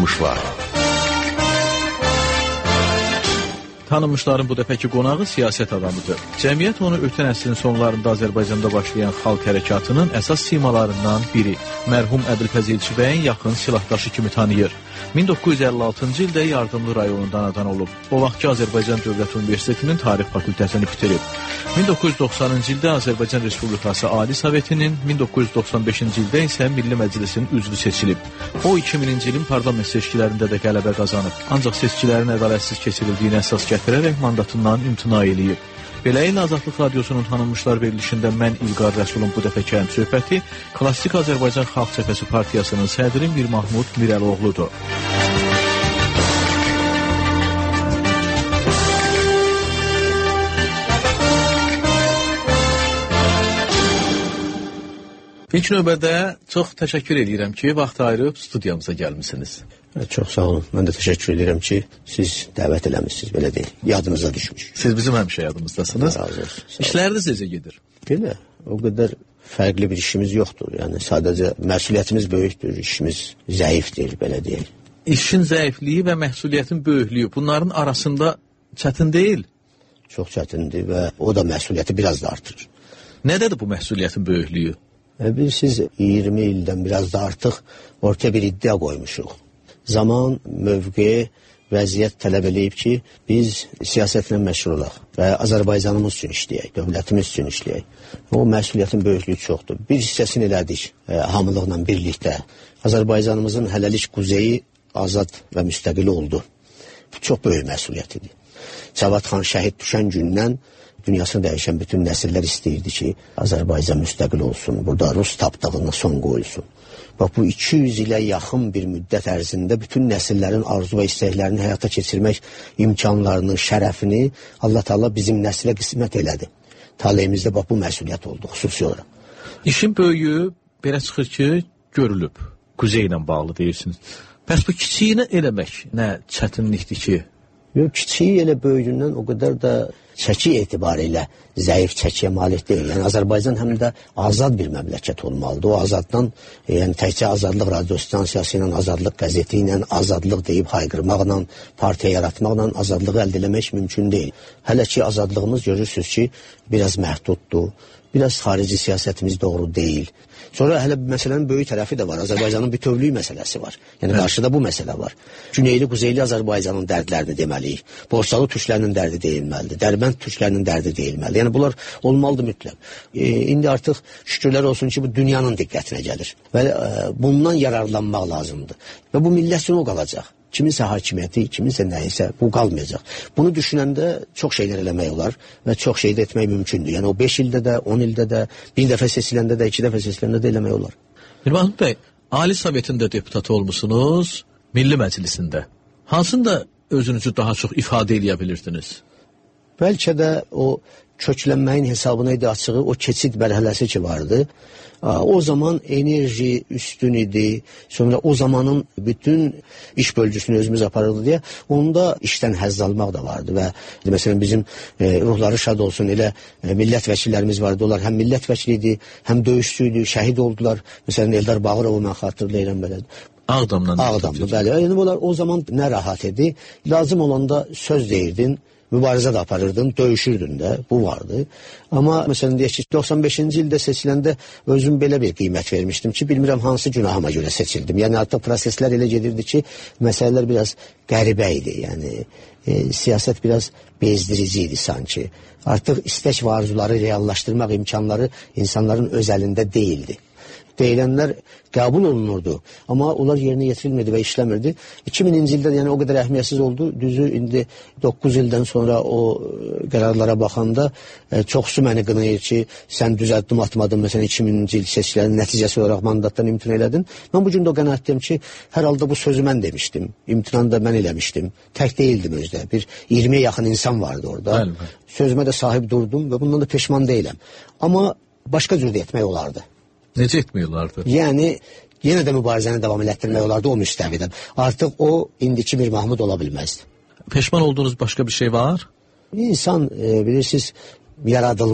Tanınmışlar. Tanınmışların bu dəfəki qonağı siyasət adamıdır. Cəmiyyət onu ötən əsrin sonlarında Azərbaycanda başlayan xalq hərəkatının əsas simalarından biri. Mərhum Əbülfəz Elçibəyin yaxın silahdaşı kimi tanıyır. 1956-cı ildə Yardımlı rayonundan anadan olub. O vaxtki Azərbaycan Dövlət Universitetinin Tarix fakültəsini bitirib. 1990-cı ildə Azərbaycan Respublikası Ali Sovetinin, 1995-ci ildə isə Milli Məclisinin üzvü seçilib. O 2000-ci ilin parlament seçkilərində də qələbə qazanıb. Ancaq seçkilərin ədalətsiz keçirildiyini əsas gətirərək mandatından imtina eləyib. Beləliklə Azadlıq Radiosunun Tanınmışlar verilişində mən İlqar Rəsulun bu dəfəki söhbəti Klassik Azərbaycan Xalq Cəbhəsi Partiyasının sədri Mir Mahmud Mirəloğludur. İlk növbədə çox təşəkkür edirəm ki, vaxt ayırıb studiyamıza gəlmisiniz. Çox sağ olun. Mən də təşəkkür edirəm ki, siz dəvət eləmişsiniz, belə deyil. Yadınıza düşmüş. Siz bizim həmişə yadımızdasınız. Razı olsun. İşləriniz necə gedir? Belə, o qədər fərqli bir işimiz yoxdur. Yəni sadəcə məsuliyyətimiz böyükdür, işimiz zəifdir, belə deyil. İşin zəifliyi və məhsuliyyətin böyüklüyü bunların arasında çətin deyil? Çox çətindir və o da məsuliyyəti biraz da artırır. Nədədir bu məhsuliyyətin böyüklüyü? Siz 20 ildən biraz da artıq ortaya bir iddia qoymuşuq. Zaman, mövqe, vəziyyət tələb eləyib ki, biz siyasətlə məşğul olaq və Azərbaycanımız üçün işləyək, dövlətimiz üçün işləyək. O məsuliyyətin böyüklüyü çoxdur. Bir hissəsini elədik hamılıqla birlikdə. Azərbaycanımızın hələlik quzeyi azad və müstəqil oldu. Bu çox böyük məsuliyyət idi. Cavad xan şəhid düşən gündən dünyasını dəyişən bütün nəsillər istəyirdi ki, Azərbaycan müstəqil olsun, burada Rus tapdağına son qoyulsun. Bax, bu 200 ilə yaxın bir müddət ərzində bütün nəsillərin arzu və istəklərini həyata keçirmək imkanlarını, şərəfini Allah Teala bizim nəslə qismət elədi. Taleyimizdə bax, bu məsuliyyət oldu, xüsusi olaraq. İşin böyüyü belə çıxır ki, görülüb, quzey ilə bağlı deyirsiniz. Bəs bu kiçiyini eləmək nə çətinlikdir ki? Yox, kiçiyi elə böyüyündən o qədər də çəki etibarilə zəif çəkiyə malik deyil. Yəni Azərbaycan həm də azad bir məmləkət olmalıdır. O azaddan, yəni təkcə Azadlıq radio stansiyası ilə, Azadlıq qəzeti ilə, azadlıq deyib hayqırmaqla, partiya yaratmaqla azadlığı əldə eləmək mümkün deyil. Hələ ki azadlığımız görürsünüz ki, biraz məhduddur, biraz xarici siyasətimiz doğru deyil. Sonra hələ məsələnin böyük tərəfi də var. Azərbaycanın bütövlüyü məsələsi var. Yəni qarşıda bu məsələ var. Güneyli, quzeyli Azərbaycanın dərdlərini deməliyik. Borçalı türklərinin dərdi deyilməlidir. Dərbənd türklərinin dərdi deyilməlidir. Yəni bunlar olmalıdır mütləq. İndi artıq şükürlər olsun ki, bu dünyanın diqqətinə gəlir. Və bundan yararlanmaq lazımdır. Və bu millət üçün o qalacaq. Kiminsə hakimiyyəti, kiminsə nəyisə, bu qalmayacaq. Bunu düşünəndə çox şeylər eləmək olar və çox şey də etmək mümkündür. Yəni o 5 ildə də, 10 ildə də, bir dəfə seçiləndə də, 2 dəfə seçiləndə də eləmək olar. Mirmahmud bəy, Ali Sovetin də deputatı olmusunuz, Milli Məclisində. Hansında özünüzü daha çox ifadə eləyə bilirdiniz? Bəlkə də o köklənməyin hesabına idi açığı, o keçid mərhələsi ki vardı. O zaman enerji üstün idi. Sonra o zamanın bütün iş bölgüsünü özümüz aparırdı deyə onda işdən həzz almaq da vardı və məsələn bizim ruhları şad olsun elə millət vəkillərimiz vardı. Onlar həm millət vəkili idi, həm döyüşçü idi, şəhid oldular. Məsələn Eldar Bağırovu mən xatırlayıram belə. Ağdamdan. Ağdamda, bəli. Yəni bunlar o zaman nə rahat idi. Lazım olanda söz deyirdin. Mübarizə də aparırdın, döyüşürdün də, bu vardı. Amma məsələn deyək ki, 95-ci ildə seçiləndə özüm belə bir qiymət vermişdim ki, bilmirəm hansı günahıma görə seçildim. Yəni artıq proseslər elə gedirdi ki, məsələlər biraz qəribə idi. Yəni siyasət biraz bezdirici idi sanki. Artıq istək və arzuları reallaşdırmaq imkanları insanların öz əlində deyildi. Deyilənlər qəbul olunurdu, amma onlar yerinə yetirilmirdi və işləmirdi. 2000-ci ildə yəni o qədər əhəmiyyətsiz oldu. Düzü indi 9 ildən sonra o qərarlara baxanda çoxsu məni qınayır ki, sən düz addım atmadın, məsələn 2000-ci il seçkilərinin nəticəsi olaraq mandatdan imtina elədin. Mən bu gün də o qənaətdəyim ki, hər halda bu sözü mən demişdim, imtinanı da mən eləmişdim. Tək deyildim özdə, bir 20-yə yaxın insan vardı orada. Bəli. Sözümə də sahib durdum və bundan da peşman deyiləm. Amma başqa cür də etmək olardı. Necə etmiyorlardı? Yəni, yenə də mübarizəni davam elətdirmək olardı o müstəvidən. Artıq o, indiki bir Mahmud ola bilməzdi. Peşman olduğunuz başqa bir şey var? İnsan, bilirsiniz,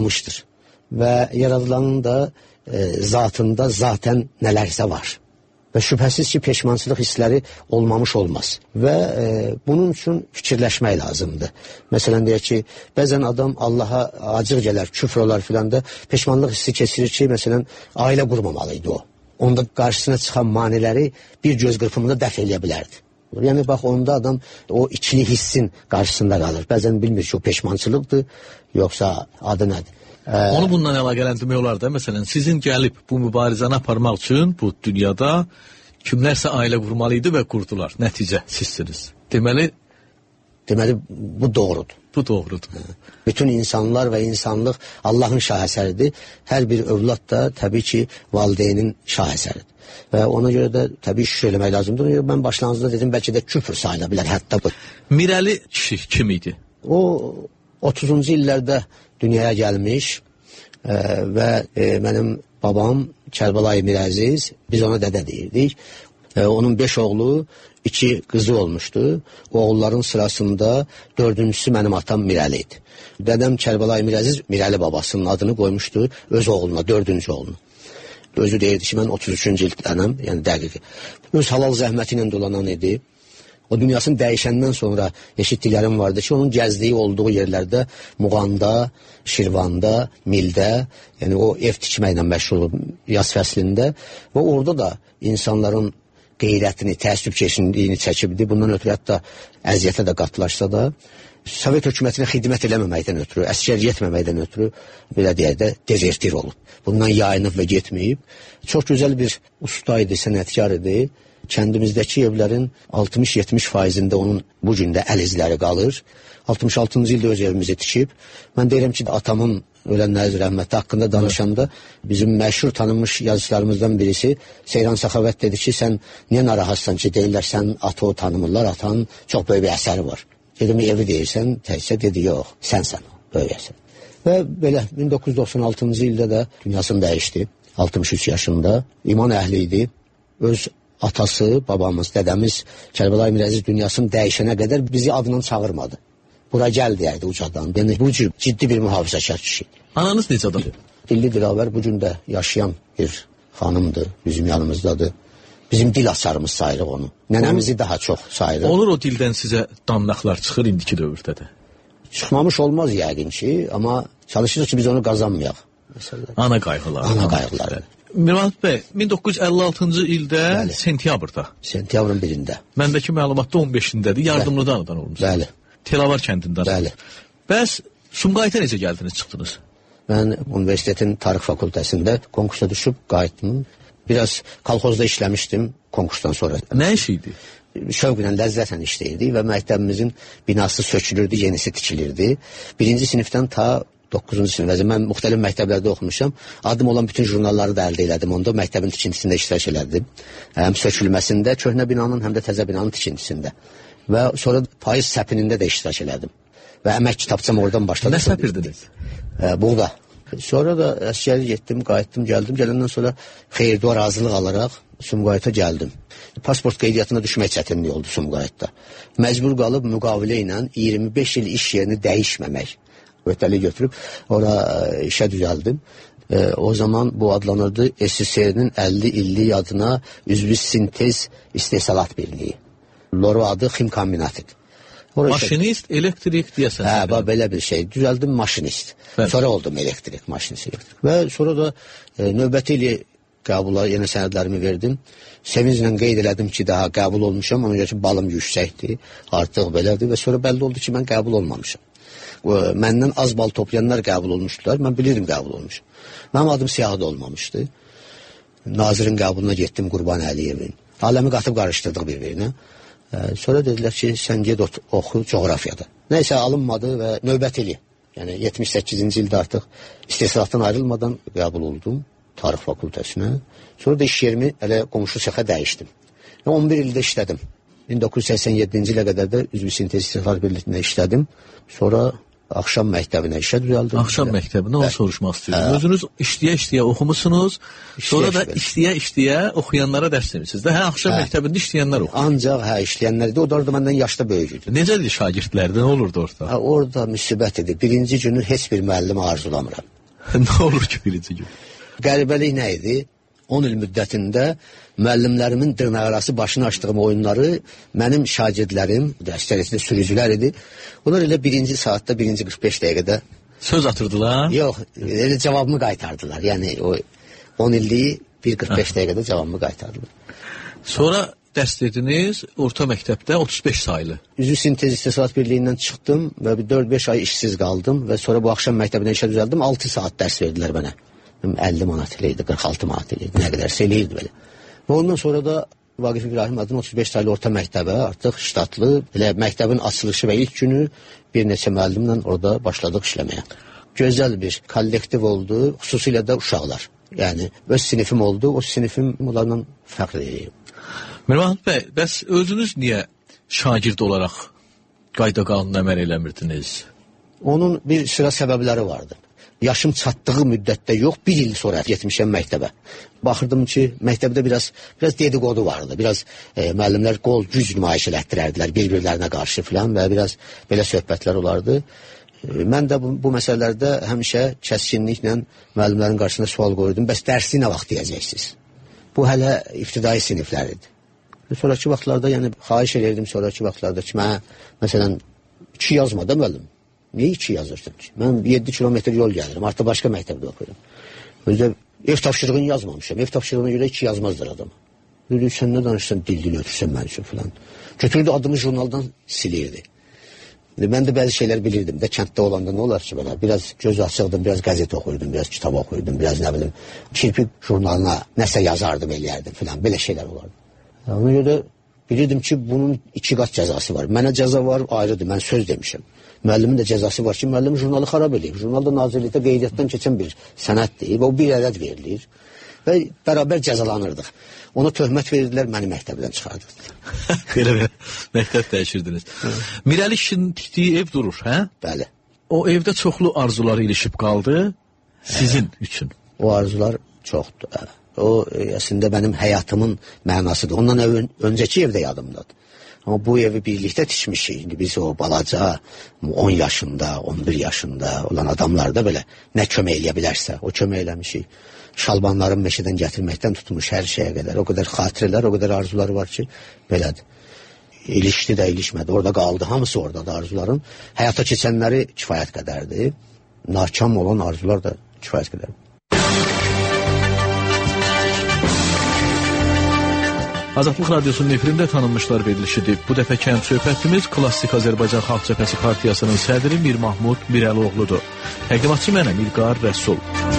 yaradılmışdır. Və yaradılanın da zatında zaten nələrsə var. Və şübhəsiz ki, peşmançılıq hissləri olmamış olmaz. Və bunun üçün fikirləşmək lazımdır. Məsələn, deyək ki, bəzən adam Allaha acıq gələr, küfr olar filan da peşmanlıq hissi keçirir ki, məsələn, ailə qurmamalıydı o. Onda qarşısına çıxan maniləri bir göz qırpımında dəf eləyə bilərdi. Yəni, bax, onda adam o ikili hissin qarşısında qalır. Bəzən bilmir ki, o peşmançılıqdır, yoxsa adı nədir? Onu bundan əlaqələndirmək olar da, məsələn, sizin gəlib bu mübarizəni aparmaq üçün bu dünyada kimlərsə ailə qurmalıydı və qurdular. Nəticə sizsiniz. Deməli, bu doğrudur. Bu doğrudur. Bütün insanlar və insanlıq Allahın şahesəridir. Hər bir övlad da təbii ki, valideynin şahesəridir. Və ona görə də təbii şükür eləmək lazımdır. Mən başlanğıcda dedim, bəlkə də küfür sayıla bilər hətta bu. Mirəli kişi kim idi? O 30-cu illərdə dünyaya gəlmiş və mənim babam Kərbəlayı Mirəziz, biz ona dədə deyirdik. Onun 5 oğlu, 2 qızı olmuşdu. O oğulların sırasında 4-cüsü mənim atam Mirəli idi. Dədəm Kərbəlayı Mirəziz Mirəli babasının adını qoymuşdu öz oğluna, 4-cü oğluna. Özü deyirdi ki, mən 33-cü ildənəm, yəni dəqiqi. Öz halal zəhməti ilə dolanan idi. O dünyasını dəyişəndən sonra eşitdiklərim vardı ki, onun gəzdiyi olduğu yerlərdə Muğanda, Şirvanda, Mildə, yəni o ev tikməklə məşğul yaz fəslində və orada da insanların qeyrətini, təəssüb keçindiyini çəkibdi. Bundan ötürü hətta əziyyətə də qatlaşsa da, Sovet hökumətinə xidmət eləməməkdən ötürü, əskər etməməkdən ötürü, belə deyək də, dezertir olub. Bundan yayınıb və getməyib. Çox gözəl bir usta idi, sənətkar idi. Kəndimizdəki evlərin 60-70%-ində onun bu gündə əl izləri qalır. 66-cı ildə öz evimizi tikib. Mən deyirəm ki, atamın ölənləri rəhməti haqqında danışanda bizim məşhur tanınmış yazıçılarımızdan birisi Seyran Səxavət dedi ki, sən niyə narahatsan ki, deyirlər, sən atı o tanımırlar, atanın çox böyük bir əsəri var. Dedim, evi deyirsən, təkcə dedi, yox, sənsən o, böyük əsər. Və belə 1996-cı ildə də dünyasını dəyişdi, 63 yaşında, iman əhli idi, öz atası, babamız, dədəmiz Kərbəlayı Mirəziz dünyasını dəyişənə qədər bizi adından çağırmadı. Bura gəl deyərdi ucadan. Yəni, bu cür ciddi bir mühafizəkar kişi. Ananız necə adam? Dilli Dilavər bu gün də yaşayan bir xanımdır, bizim yanımızdadır. Bizim dil açarımız sayırıq onu. Nənəmizi daha çox sayırıq. Olur o dildən sizə damlaqlar çıxır indiki dövrdə də? Çıxmamış olmaz yəqin ki, amma çalışırıq ki, biz onu qazanmayaq. Ana qayğıları. Ana qayğıları. Mirvahid bəy, 1956-cı ildə sentyabrda. Sentyabrın 1-də. Məndəki məlumatda 15-indədir, yardımlıdan anadan olmuşsunuz. Bəli. Telavar kəndindən. Bəli. Bəs Sumqayıta necə gəldiniz, çıxdınız? Mən universitetin tarix fakültəsində konkursa düşüb qayıtdım. Biraz kolxozda işləmişdim konkursdan sonra. Nə iş idi? Şövqlə, ləzzətlə işləyirdik və məktəbimizin binası sökülürdü, yenisi tikilirdi. 1-ci sinifdən ta 9-cu sinifə. Mən müxtəlif məktəblərdə oxumuşam. Adım olan bütün jurnalları da əldə elədim. Onda məktəbin tikintisində iştirak elədim. Həm sökülməsində, köhnə binanın, həm də təzə binanın tikintisində. Və sonra payız səpinində də iştirak elədim. Və əmək kitabçam oradan başladı. Nə səpirdiniz? Buğda. Sonra da əsgəri getdim, qayıtdım, gəldim. Gələndən sonra xeyir-dua razılıq alaraq Sumqayıta gəldim. Pasport qeydiyyatına düşmək çətinlik oldu Sumqayıtda. Məcbur qalıb müqavilə ilə 25 il iş yerini dəyişməmək. Ötəli götürüb, ora işə düzəldim. O zaman bu adlanırdı SSR-nin 50 illik adına üzvü sintez istehsalat birliği. Loro adı ximkombinatıdır. Maşinist, elektrik deyəsən. Hə, belə bir şey. Düzəldim maşinist. Bəli. Sonra oldum elektrik, maşinist elektrik. Və sonra da növbəti ili qəbula yenə sənədlərimi verdim. Sevinclə qeyd elədim ki, daha qəbul olmuşam. Ona görə ki, balım yüksəkdir, artıq belədir. Və sonra bəlli oldu ki, mən qəbul olmamışam. Məndən az bal toplayanlar qəbul olmuşdular. Mən bilirdim qəbul olmuşam. Mənim adım siyahıda olmamışdı. Nazirin qəbuluna getdim Qurban Əliyevin. Aləmi qatıb qarışdırdıq bir-birinə. Sonra dedilər ki, sən ged oxu coğrafiyada. Nəysə alınmadı və növbəti ili, yəni 78-ci ildə artıq istehsalatdan ayrılmadan qəbul oldum tarix fakültəsinə. Sonra da iş yerimi elə qonşu səxə dəyişdim. 11 ildə işlədim. 1987-ci ilə qədər də üzvü sintez istehsalat birliyində işlədim. Sonra axşam məktəbinə işə düzəldim. Axşam məktəbinə onu soruşmaq istəyirəm. Özünüz işləyə-işləyə oxumusunuz, sonra da işləyə-işləyə oxuyanlara dərs demişsiniz. Hə, axşam məktəbində işləyənlər oxuyur. Ancaq işləyənlər idi, o da orada məndən yaşda böyük idi. Necədir şagirdlərdə, nə olurdu orada? Orada müsibət idi. Birinci günü heç bir müəllim arzulamıram. Nə olur ki birinci gün? Qəribəlik nə idi? 10 il müddətində müəllimlərimin dırnaqarası başını açdığım oyunları mənim şagirdlərim, dəstəlisində sürücülər idi. Onlar elə birinci saatda, birinci 45 dəqiqədə söz atırdılar? Yox, elə cavabımı qaytardılar. Yəni o 10 illiyi 1:45 dəqiqədə cavabımı qaytardılar. Sonra dərs dediniz, orta məktəbdə 35 saylı. Üzü sintez istehsalat birliyindən çıxdım və bir 4-5 ay işsiz qaldım və sonra bu axşam məktəbinə işə düzəldim. 6 saat dərs verdilər mənə. 50 manat ilə idi, 46 manat ilə idi, nə qədərsə eləyirdi belə. Və ondan sonra da Vaqif İbrahim adına 35 saylı orta məktəbə artıq ştatlı, elə məktəbin açılışı və ilk günü bir neçə müəllimlə orada başladıq işləməyə. Gözəl bir kollektiv oldu, xüsusilə də uşaqlar. Yəni öz sinifim oldu, o sinifim onlarla fəxr edirəm. Mirmahmud bəy, bəs özünüz niyə şagird olaraq qayda qanuna əməl eləmirdiniz? Onun bir sıra səbəbləri vardı. Yaşım çatdığı müddətdə yox, bir il sonra getmişəm məktəbə. Baxırdım ki, məktəbdə biraz dedikodu vardı. Biraz müəllimlər qol güc nümayiş elətdirərdilər bir-birlərinə qarşı filan və biraz belə söhbətlər olardı. Mən də bu məsələlərdə həmişə kəskinliklə müəllimlərin qarşısında sual qoyurdum. Bəs dərsi nə vaxt deyəcəksiniz? Bu hələ ibtidai siniflər idi. Sonraki vaxtlarda, yəni xahiş edirdim sonraki vaxtlarda ki, mənə məsələn 2 yazma da müəllim. Niyə 2 yazırsan ki? Mən 7 kilometr yol gəlirəm, artıq başqa məktəbdə oxuyuram. Özdə ev tapşırığını yazmamışam, ev tapşırığına görə 2 yazmazdır adama. Dedi, sən nə danışsan, dil ötürsən mən üçün filan. Götürdü adımı jurnaldan silirdi. Mən də bəzi şeylər bilirdim də, kənddə olanda nə olar ki, belə, biraz göz açıqdım, biraz qəzet oxuyurdum, biraz kitab oxuyurdum, biraz nə bilim, kirpi jurnalına nəsə yazardım, eləyərdim filan, belə şeylər olardı. Ona görə bilirdim ki, bunun 2 qat cəzası var. Mənə cəza var, ayrıdır, mən söz demişim. Müəllimin də cəzası var ki, müəllim jurnalı xarab edib. Jurnalda nazirlikdə qeydiyyatdan keçən bir sənəddir və o bir ədəd verilir və bərabər cəzalanırdıq. Ona töhmət verirdilər, məni məktəbdən çıxardılar. Belə məktəb dəyişirdiniz. Mirəli kişinin tikdiyi ev durur, hə? Bəli. O evdə çoxlu arzular ilişib qaldı sizin üçün. O arzular çoxdur. O əslində mənim həyatımın mənasıdır. Ondan öncəki evdə yadımdadır. Amma bu evi birlikdə tikmişik. İndi biz o balaca 10 yaşında, 11 yaşında olan adamlar da belə nə kömək eləyə bilərsə, o kömək eləmişik. Şalbanların meşədən gətirməkdən tutmuş hər şeyə qədər. O qədər xatirələr, o qədər arzular var ki, belədir. İlişdi də, ilişmədi. Orada qaldı, hamısı oradadır arzuların. Həyata keçənləri kifayət qədərdir. Nakam olan arzular da kifayət qədərdir. Azadlıq Radyosu'nun efirində tanınmışlar verilişidir. Bu dəfəki söhbətimiz Klassik Azərbaycan Xalq Cəbhəsi Partiyasının sədri Mirmahmud Mirəloğludur. Təqdimatçı mənəm İlqar Rəsul.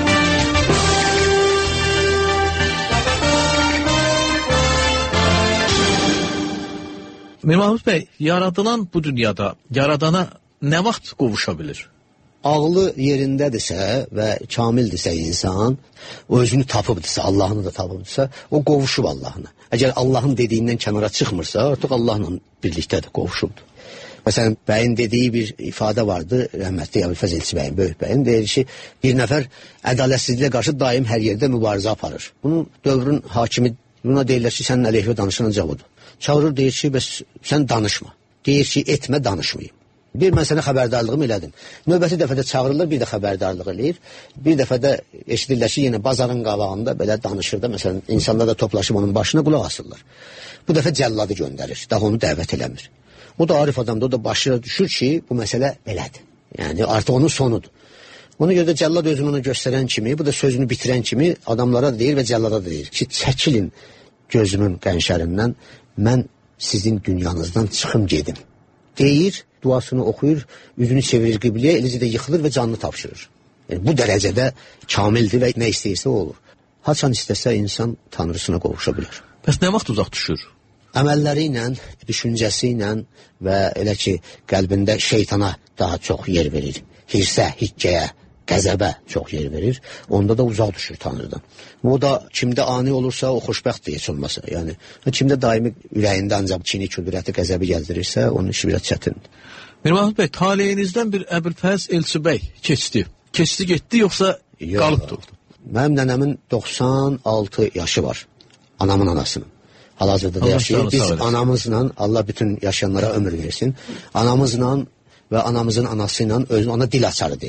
Mirmahmud bəy, yaradılan bu dünyada yaradana nə vaxt qovuşa bilir? Ağlı yerindədirsə və kamildirsə insan, o özünü tapıbdırsa, Allahını da tapıbdırsa, o qovuşub Allahına. Əgər Allahın dediyindən kənara çıxmırsa, artıq Allahla birlikdədir, qovuşubdur. Məsələn, bəyin dediyi bir ifadə vardı, rəhmətli Əbülfəz Elçi bəyin, böyük bəyin, deyir ki, bir nəfər ədalətsizliyə qarşı daim hər yerdə mübarizə aparır. Bunun dövrün hakimi, buna deyirlər ki, sənin əleyhə danışanınca budur. Çağırır, deyir ki, bəs sən danışma. Deyir ki, etmə, danışmayım. Bir mən sənə xəbərdarlığımı elədim. Növbəti dəfədə çağırırlar, bir də xəbərdarlıq eləyir. Bir dəfədə eşidirlər ki, yenə bazarın qabağında belə danışır da, məsələn, insanlar da toplaşıb onun başına qulaq asırlar. Bu dəfə cəlladı göndərir, daha onu dəvət eləmir. O da arif adamdır, o da başına düşür ki, bu məsələ belədir. Yəni, artıq onun sonudur. Ona görə də cəllad özünü ona göstərən kimi, bu da sözünü bitirən kimi adamlara deyir və cəllada deyir ki, çəkilin gözümün qənşərindən, mən sizin dünyanızdan çıxım gedim. Deyir, duasını oxuyur, üzünü çevirir qibliyə, eləcə də yıxılır və canını tapşırır. Yəni, bu dərəcədə kamildir və nə istəyirsə o olur. Haçan istəsə insan tanrısına qovuşa bilər. Bəs nə vaxt uzaq düşür? Əməlləri ilə, düşüncəsi ilə və elə ki, qəlbində şeytana daha çox yer verir. Hirsə, hiccəyə, qəzəbə çox yer verir. Onda da uzaq düşür Tanrıdan. O da kimdə ani olursa o xoşbəxtdir heç olmasa. Yəni, kimdə daimi ürəyində ancaq kini, küdürəti, qəzəbi gəldirirsə, onun işi biraz çətindir. Mirmahmud bəy, taleyinizdən bir Əbülfəz Elçi bəy keçdi. Keçdi, getdi, yoxsa qalıb durdu? Mənim nənəmin 96 yaşı var. Anamın anasının. Hal-hazırda da yaşayır. Biz anamızla, Allah bütün yaşayanlara ömür versin, anamızla və anamızın anası ilə ona dil açarı deyirik.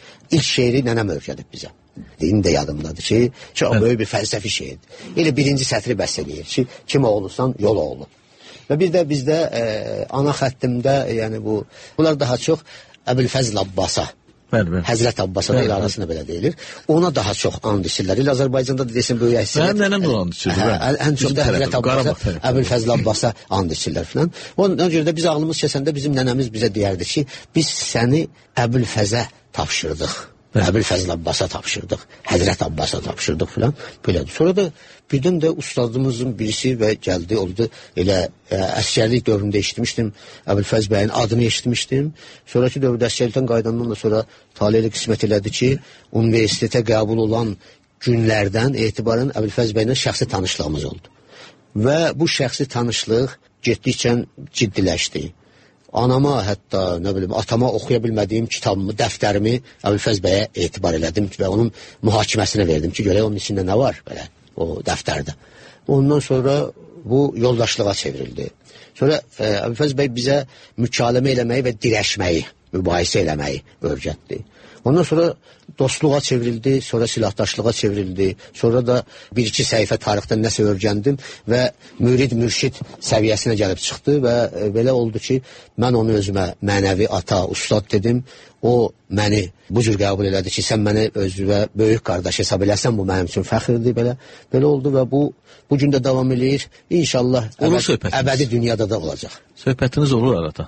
İlk şeiri nənəm öyrədib bizə. İndi də yadımdadır ki, çox böyük bir fəlsəfi şeirdir. Elə birinci sətri bəs eləyir ki, kim olursan, yol oğlu. Və bir də bizdə ana xəttimdə, yəni bunlar daha çox Əbülfəzl Abbasa, Həzrət Abbasa da ilə arasında belə deyilir. Ona daha çox and içirlər. İl Azərbaycanda da desin böyük əksəriyyət. Mənim nənəm də and içirdi. Ən çox da Həzrət Abbasa, Əbülfəzl Abbasa and içirlər filan. Ona görə də biz ağlımız kəsəndə bizim nənəmiz bizə deyərdi ki, biz səni Əbülfəzə tapşırdıq. Əbülfəzl Abbasa tapşırdıq, Həzrət Abbasa tapşırdıq filan. Belədir. Sonra da birdən də ustadımızın birisi və gəldi, oldu. Elə əsgərlik dövründə eşitmişdim, Əbülfəz bəyin adını eşitmişdim. Sonraki dövrdə əsgərlikdən qayıdandan da sonra taleyi qismət elədi ki, universitetə qəbul olan günlərdən etibarən Əbülfəz bəylə şəxsi tanışlığımız oldu. Və bu şəxsi tanışlıq getdikcə ciddiləşdi. Anama, hətta nə bilim, atama oxuya bilmədiyim kitabımı, dəftərimi Əbülfəz bəyə etibar elədim və onun mühakiməsinə verdim ki, görək onun içində nə var belə o dəftərdə. Ondan sonra bu yoldaşlığa çevrildi. Sonra Əbülfəz bəy bizə mükaləmə eləməyi və dirəşməyi, mübahisə eləməyi öyrətdi. Ondan sonra dostluğa çevrildi, sonra silahdaşlığa çevrildi, sonra da bir-iki səhifə tarixdən nəsə öyrəndim və mürid-mürşid səviyyəsinə gəlib çıxdı və belə oldu ki, mən onu özümə mənəvi ata, ustad dedim, o məni bu cür qəbul elədi ki, sən məni özünə böyük qardaş hesab eləsən, bu mənim üçün fəxirdir, belə oldu və bu gün də davam eləyir. İnşallah əbədi dünyada da olacaq. Söhbətiniz olur arada?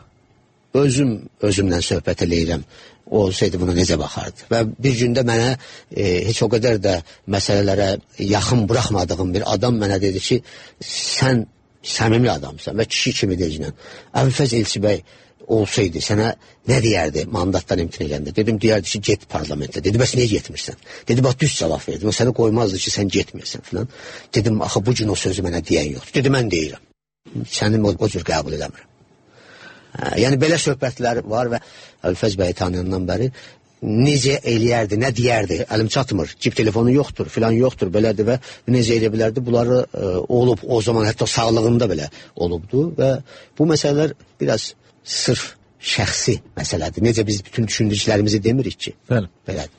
Özümlə söhbət eləyirəm. O olsaydı buna necə baxardı. Və bir gündə mənə heç o qədər də məsələlərə yaxın buraxmadığım bir adam mənə dedi ki, sən səmimi adamsan və kişi kimi deyəcəksən. Əbülfəz Elçi bəy olsaydı sənə nə deyərdi mandatdan imtina edəndə? Dedim, deyərdi ki, get parlamentə. Dedi, bəs niyə getmirsən? Dedi, bax, düz cavab verdim. O səni qoymazdı ki, sən getmirsən filan. Dedim, axı bu gün o sözü mənə deyən yoxdur. Dedi, mən deyirəm. Səni o cür qəbul eləmirəm. Yəni belə söhbətlər var və Əbülfəz bəyi tanıyandan bəri necə eləyərdi, nə deyərdi, əlim çatmır, cib telefonu yoxdur, filan yoxdur, belədir və necə eləyə bilərdi, bunları olub, o zaman hətta sağlığında belə olubdu və bu məsələlər biraz sırf şəxsi məsələdir. Necə biz bütün düşündüklərimizi demirik ki, belədir.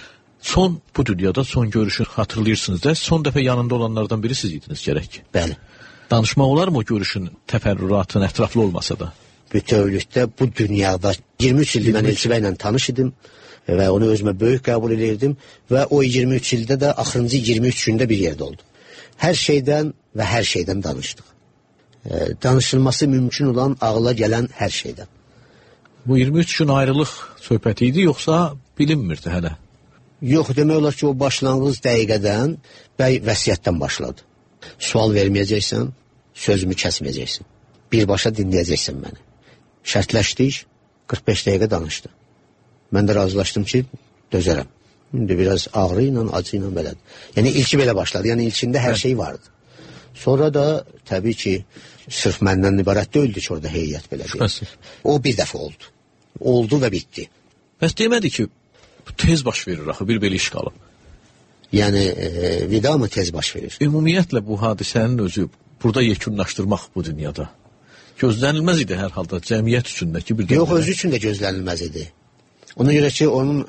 Son bu dünyada son görüşü hatırlayırsınız da, son dəfə yanında olanlardan biri siz idiniz gərək ki. Bəli. Danışmaq olar mı o görüşün təfərrüratın ətraflı olmasa da? Bütövlükdə bu dünyada 23 ildir mən Elçi bəylə tanış idim və onu özümə böyük qəbul edirdim və o 23 ildə də axırıncı 23 gündə bir yerdə oldu. Hər şeydən və hər şeydən danışdıq. Danışılması mümkün olan, ağla gələn hər şeydən. Bu 23 gün ayrılıq söhbəti idi, yoxsa bilinmirdi hələ? Yox, demək olar ki, o başlanğıc dəqiqədən bəy vəsiyyətdən başladı. Sual verməyəcəksən, sözümü kəsməyəcəksən. Birbaşa dinləyəcəksən məni. Şərtləşdik, 45 dəqiqə danışdı. Mən də razılaşdım ki, dözərəm. İndi biraz ağrı ilə, acı ilə belədir. Yəni ilki belə başladı, yəni ilkində hər şey vardı. Sonra da təbii ki, sırf məndən ibarət deyildi ki, orada heyət belədir. O bir dəfə oldu. Oldu və bitdi. Bəs demədi ki, tez baş verir axı, bir belə iş qalıb. Yəni, vida mı tez baş verir? Ümumiyyətlə bu hadisənin özü burada yekunlaşdırmaq bu dünyada gözlənilməz idi hər halda cəmiyyət üçündəki bir... Yox, özü üçün də gözlənilməz idi. Ona görə ki, onun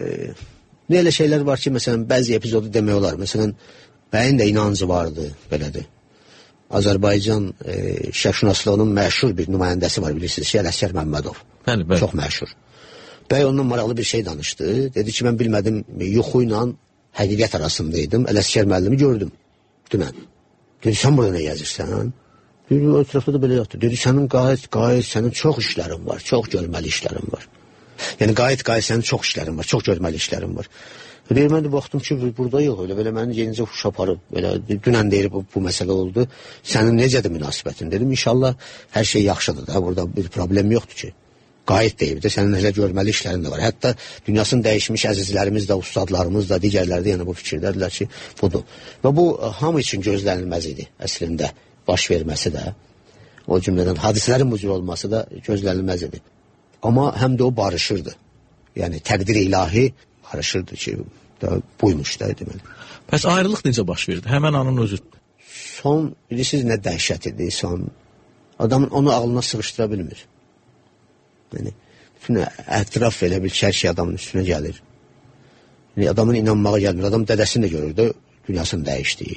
nə elə şeylər var ki, məsələn, bəzi epizodu demək olar. Məsələn, bəyin də inancı vardı, belədir. Azərbaycan şərqşünaslığının məşhur bir nümayəndəsi var, bilirsiniz, Ələsgər Məmmədov. Bəli. Çox məşhur. Bəy ondan maraqlı bir şey danışdı. Dedi ki, mən bilmədim, yuxu ilə həqiqət arasındaydım. Ələsgər müəllimi gördüm dünən. Dedi, sən burada nə yazırsan? Dedi, o tərəfdə də belə yoxdur. Dedi, sənin qayıt, sənin çox işlərin var, çox görməli işlərin var. Yəni, qayıt, sənin çox işlərin var, çox görməli işlərin var. Deyir, mən də baxdım ki, burada yox, elə belə məni yenicə huş aparıb, belə dünən deyir, bu məsələ oldu. Sənin necədir münasibətin? Dedim, inşallah hər şey yaxşıdır da, burada bir problem yoxdur ki. Qayıt deyib də, sənin elə görməli işlərin də var. Hətta dünyasını dəyişmiş əzizlərimiz də, ustadlarımız da, digərləri də yəni bu fikirdədirlər ki, budur. Və bu, hamı üçün gözlənilməz idi əslində. Baş verməsi də, o cümlədən hadisələrin bu cür olması da gözlənilməz idi. Amma həm də o barışırdı. Yəni təqdir ilahi barışırdı ki, buymuş da deməli. Bəs ayrılıq necə baş verdi? Həmən anın özü. Son, bilirsiniz nə dəhşət idi son. Adamın onu ağlına sığışdıra bilmir. Yəni, bütün ətraf elə bir hər şey adamın üstünə gəlir. Adamın inanmağa gəlmir. Adam dədəsini də görürdü, dünyasını dəyişdiyi.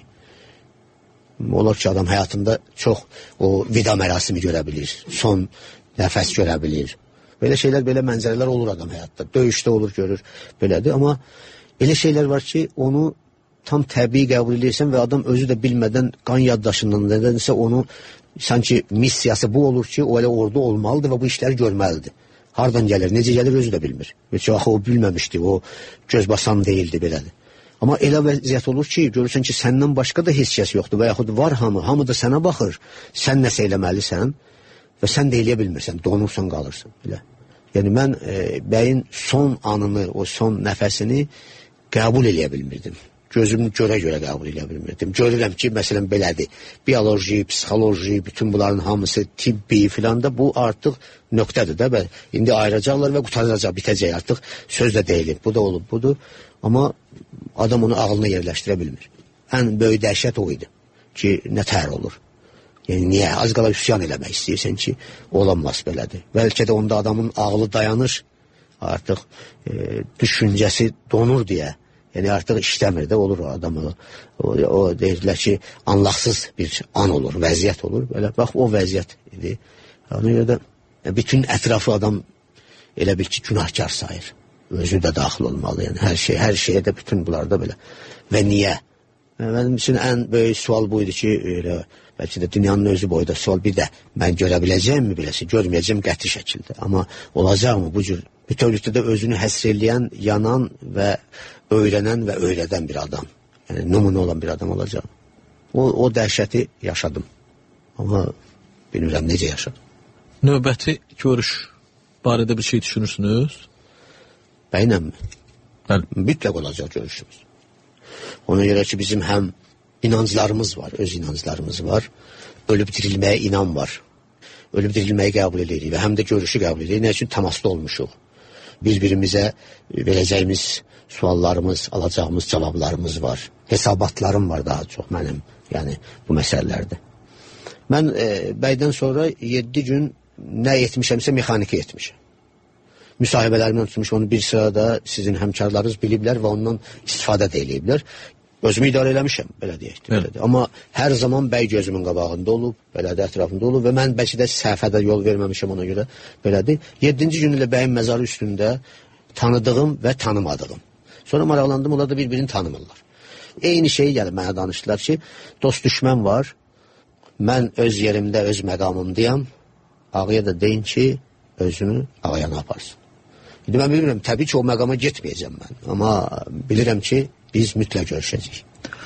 Olur ki, adam həyatında çox o vida mərasimi görə bilir, son nəfəs görə bilir. Belə şeylər, belə mənzərələr olur adam həyatda. Döyüşdə olur, görür, belədir. Amma elə şeylər var ki, onu tam təbii qəbul edirsən və adam özü də bilmədən qan yaddaşından nədənsə onu sanki missiyası bu olur ki, o elə orada olmalıdır və bu işləri görməlidir. Hardan gəlir, necə gəlir özü də bilmir. Heç axı o bilməmişdi, o göz basan deyildi, belədir. Amma elə vəziyyət olur ki, görürsən ki, səndən başqa da heç kəs yoxdur və yaxud var hamı da sənə baxır, sən nəsə eləməlisən və sən də eləyə bilmirsən, donursan, qalırsan. Belə. Yəni mən bəyin son anını, o son nəfəsini qəbul eləyə bilmirdim. Gözümü görə qəbul eləyə bilmirdim. Görürəm ki, məsələn, belədir. Bioloji, psixoloji, bütün bunların hamısı tibbi filan da bu artıq nöqtədir də. İndi ayıracaqlar və qutaracaq, bitəcək artıq. Söz də deyilir, bu da olub, budur. Amma adam onu ağlına yerləşdirə bilmir. Ən böyük dəhşət o idi ki, nə təhər olur. Yəni, niyə? Az qala üsyan eləmək istəyirsən ki, olanmaz belədir. Bəlkə də onda adamın ağlı dayanır, artıq düşüncəsi donur deyə. Yəni, artıq işləmir də, olur o adamı. O deyirlər ki, anlaqsız bir an olur, vəziyyət olur. Belə, bax, o vəziyyət idi. Ona görə də bütün ətrafı adam elə bil ki, günahkar sayır. Özü də daxil olmalı. Yəni, hər şeyə də bütün bunlarda belə. Və niyə? Mənim üçün ən böyük sual bu idi ki, bəlkə də dünyanın özü boyda sual bir də mən görə biləcəyim mi beləsi, görməyəcəm qəti şəkildə. Amma olacaqmı bu cür bütövlükdə də özünü həsr eləyən, yanan və öyrənən və öyrədən bir adam. Yəni nümunə olan bir adam olacaq. O dəhşəti yaşadım. Amma bilmirəm necə yaşadım. Növbəti görüş barədə bir şey düşünürsünüz? Bəyinəmmi? Bəli. Mütləq olacaq görüşümüz. Ona görə ki, bizim həm inanclarımız var, öz inanclarımız var. Ölüb dirilməyə inan var. Ölüb dirilməyi qəbul edirik və həm də görüşü qəbul edirik. Nə üçün təmaslı olmuşuq? Bir-birimizə verəcəyimiz suallarımız, alacağımız cavablarımız var. Hesabatlarım var daha çox mənim, yəni bu məsələlərdə. Mən bəydən sonra 7 gün nə etmişəmsə mexanika etmişəm. Müsahibələrimdən tutmuş, onu bir sırada sizin həmkarlarınız biliblər və ondan istifadə də eləyiblər. Özümü idarə eləmişəm, belə deyək. Amma hər zaman bəy gözümün qabağında olub, belədir, ətrafında olub və mən bəlkə də səhvədə yol verməmişəm ona görə, belədir. 7-ci gün ilə bəyin məzarı üstündə tanıdığım və tanımadığım. Sonra maraqlandım, onlar da bir-birini tanımırlar. Eyni şey gəlib mənə danışdılar ki, dost düşmən var, mən öz yerimdə, öz məqamımdayam, ağaya da deyin ki, özünü ağayana aparsın. İndi mən bilmirəm, təbii ki, o məqama getməyəcəm mən, amma bilirəm ki, biz mütləq görüşəcəyik.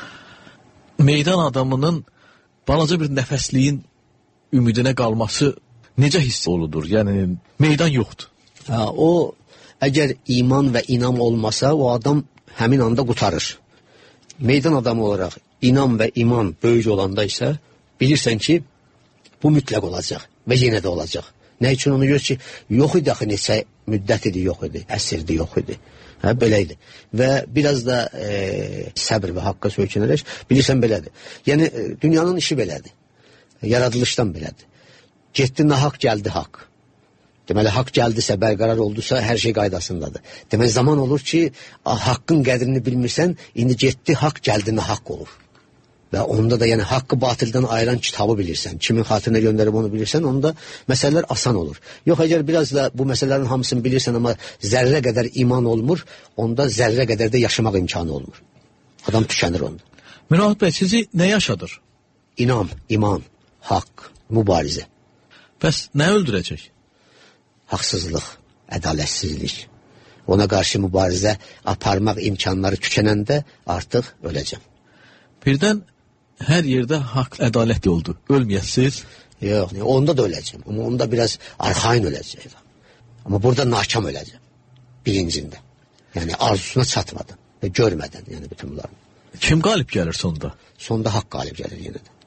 Meydan adamının balaca bir nəfəsliyin ümidinə qalması necə hiss oludur? Yəni, meydan yoxdur. O, əgər iman və inam olmasa, o adam həmin anda qutarır. Meydan adamı olaraq inam və iman böyük olanda isə bilirsən ki, bu mütləq olacaq və yenə də olacaq. Nə üçün onu gör ki, yox idi axı neçə müddət idi, yox idi, əsrdi, yox idi. Hə, belə idi. Və biraz da səbr və haqqa söykənərək, bilirsən belədir. Yəni, dünyanın işi belədir. Yaradılışdan belədir. Getdi nahaq, gəldi haqq. Deməli, haqq gəldisə, bərqərar oldusa, hər şey qaydasındadır. Deməli, zaman olur ki, haqqın qədrini bilmirsən, indi getdi haqq, gəldi nahaq olur. Və onda da yəni haqqı batildən ayıran kitabı bilirsən, kimin xatirinə göndərib onu bilirsən, onda məsələlər asan olur. Yox, əgər biraz da bu məsələlərin hamısını bilirsən, amma zərrə qədər iman olmur, onda zərrə qədər də yaşamaq imkanı olmur. Adam tükənir onda. Münahit bəy, sizi nə yaşadır? İnam, iman, haqq, mübarizə. Bəs nə öldürəcək? Haqsızlıq, ədalətsizlik. Ona qarşı mübarizə aparmaq imkanları tükənəndə artıq öləcəm. Birdən hər yerdə haqq, ədalət yoldur. Ölməyəsiniz? Yox, onda da öləcəm. Amma onda biraz arxain öləcək. Amma burada nakam öləcəm. Bilincində. Yəni arzusuna çatmadan və görmədən, yəni bütün bunları. Kim qalib gəlir sonda? Sonda haqq qalib gəlir yenə də.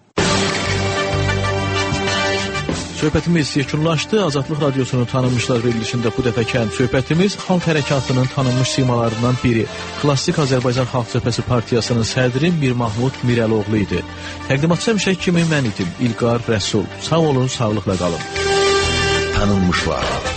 Söhbətimiz yekunlaşdı. Azadlıq Radiosunun tanınmışlar verilişində bu dəfəkən söhbətimiz xalq hərəkatının tanınmış simalarından biri, Klassik Azərbaycan Xalq Cəbhəsi Partiyasının sədri Mir Mahmud Mirəloğlu idi. Təqdimatçı həmişə kimi mən idim, İlqar Rəsul. Sağ olun, sağlıqla qalın. Tanınmışlar.